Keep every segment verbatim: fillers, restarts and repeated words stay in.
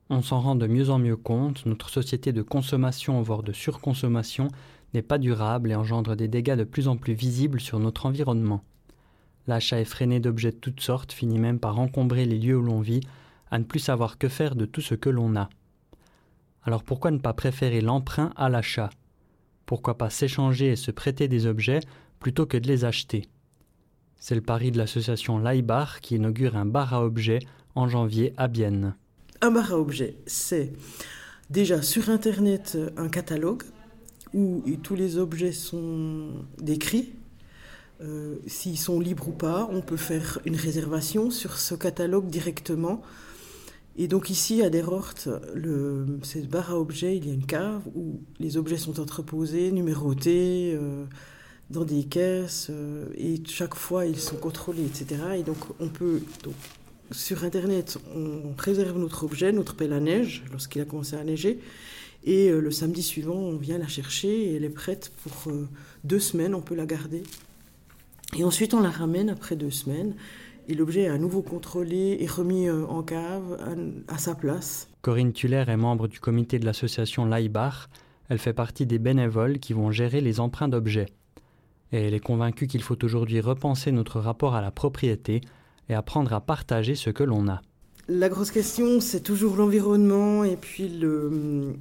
On s'en rend de mieux en mieux compte, notre société de consommation, voire de surconsommation, n'est pas durable et engendre des dégâts de plus en plus visibles sur notre environnement. L'achat effréné d'objets de toutes sortes finit même par encombrer les lieux où l'on vit, à ne plus savoir que faire de tout ce que l'on a. Alors pourquoi ne pas préférer l'emprunt à l'achat ? Pourquoi pas s'échanger et se prêter des objets plutôt que de les acheter ? C'est le pari de l'association Laïbar qui inaugure un bar à objets en janvier à Bienne. Un bar à objets, c'est déjà sur Internet un catalogue où tous les objets sont décrits. Euh, s'ils sont libres ou pas, on peut faire une réservation sur ce catalogue directement. Et donc ici, à Derort, le, c'est le bar à objets, il y a une cave où les objets sont entreposés, numérotés, euh, dans des caisses, euh, et chaque fois ils sont contrôlés, et cetera. Et donc on peut, donc, sur Internet, on réserve notre objet, notre pelle à neige, lorsqu'il a commencé à neiger, et euh, le samedi suivant, on vient la chercher et elle est prête pour euh, deux semaines, on peut la garder. Et ensuite, on la ramène après deux semaines. Et l'objet est à nouveau contrôlé et remis en cave à, à sa place. Corinne Tuller est membre du comité de l'association Laïbar. Elle fait partie des bénévoles qui vont gérer les emprunts d'objets. Et elle est convaincue qu'il faut aujourd'hui repenser notre rapport à la propriété et apprendre à partager ce que l'on a. La grosse question, c'est toujours l'environnement et puis le...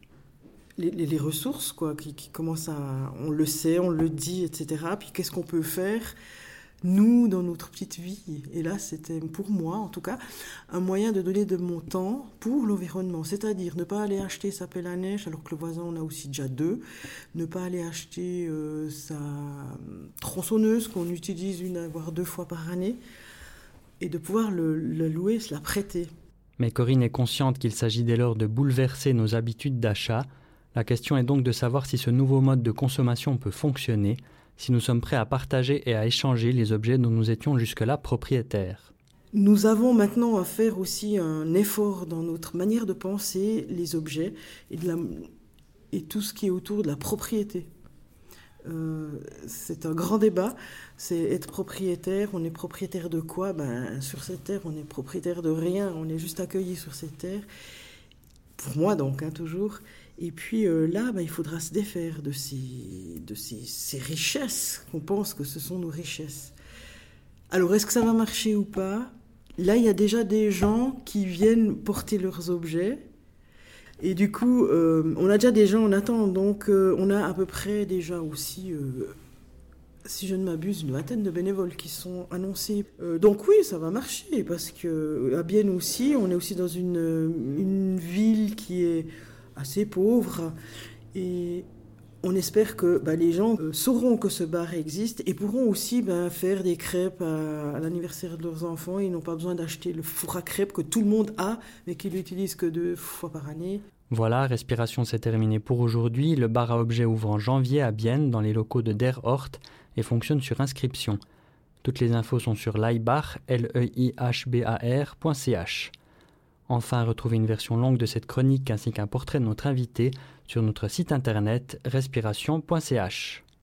Les, les, les ressources, quoi, qui, qui commencent à... On le sait, on le dit, et cetera. Puis qu'est-ce qu'on peut faire, nous, dans notre petite vie ? Et là, c'était, pour moi, en tout cas, un moyen de donner de mon temps pour l'environnement. C'est-à-dire ne pas aller acheter sa pelle à neige, alors que le voisin en a aussi déjà deux. Ne pas aller acheter euh, sa tronçonneuse, qu'on utilise une, voire deux fois par année. Et de pouvoir le, le louer, se la prêter. Mais Corinne est consciente qu'il s'agit dès lors de bouleverser nos habitudes d'achat. La question est donc de savoir si ce nouveau mode de consommation peut fonctionner, si nous sommes prêts à partager et à échanger les objets dont nous étions jusque-là propriétaires. Nous avons maintenant à faire aussi un effort dans notre manière de penser les objets et, de la, et tout ce qui est autour de la propriété. Euh, c'est un grand débat, c'est être propriétaire. On est propriétaire de quoi ? Ben, sur cette terre, on est propriétaire de rien, on est juste accueilli sur cette terre. Pour moi donc, hein, toujours. Et puis euh, là, ben, il faudra se défaire de, ces, de ces, ces richesses qu'on pense que ce sont nos richesses. Alors, est-ce que ça va marcher ou pas ? Là, il y a déjà des gens qui viennent porter leurs objets. Et du coup, euh, on a déjà des gens en attente. Donc, euh, on a à peu près déjà aussi, euh, si je ne m'abuse, une vingtaine de bénévoles qui sont annoncés. Euh, donc oui, ça va marcher. Parce qu'à Bienne aussi, on est aussi dans une, une ville qui est assez pauvre. Et on espère que bah, les gens euh, sauront que ce bar existe et pourront aussi bah, faire des crêpes à, à l'anniversaire de leurs enfants. Ils n'ont pas besoin d'acheter le four à crêpes que tout le monde a, mais qu'ils l'utilisent que deux fois par année. Voilà, Respiration, c'est terminé pour aujourd'hui. Le bar à objets ouvre en janvier à Bienne, dans les locaux de Derort, et fonctionne sur inscription. Toutes les infos sont sur laïbar, L E I H B A R point C H. Enfin, retrouvez une version longue de cette chronique ainsi qu'un portrait de notre invité sur notre site internet respiration point c h.